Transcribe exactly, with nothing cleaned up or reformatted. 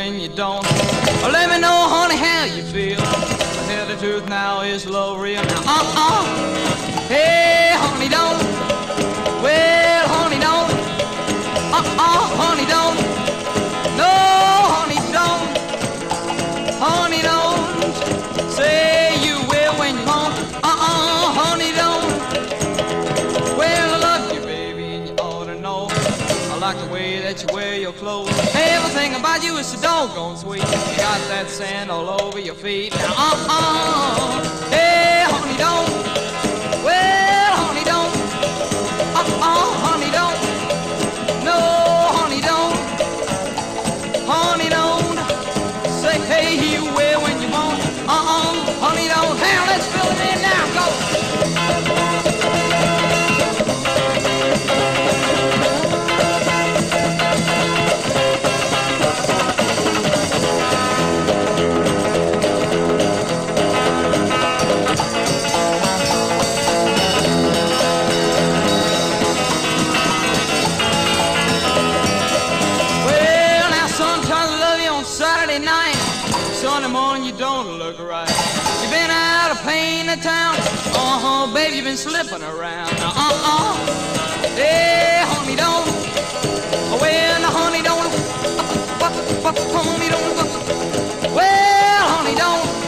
when you don't. Oh, let me know, honey, how you feel. Tell the truth now, is love real? Now, uh-uh. Hey, honey, don't. Well, honey, don't. Uh-uh, honey, don't. No, honey, don't. Honey, don't. Say you will when you won't. Uh-uh, honey, don't. Well, I love you, baby, and you ought to know. I like the way that you wear your clothes. Everything about you is so doggone sweet. You got that sand all over your feet. Now, uh-uh. Hey, honey, don't. Well, honey, don't. Uh-uh, honey, don't. No, honey, don't. Honey, don't. Say, hey, you will when you won't. Uh-uh, honey, don't. Now, let's fill it in now. Go. Saturday night, Sunday morning you don't look right. You've been out of pain the town. Uh-huh, baby, you've been slipping around. Now, uh-uh. Hey, honey, don't. Well, honey, don't. Honey, don't. Well, honey, don't.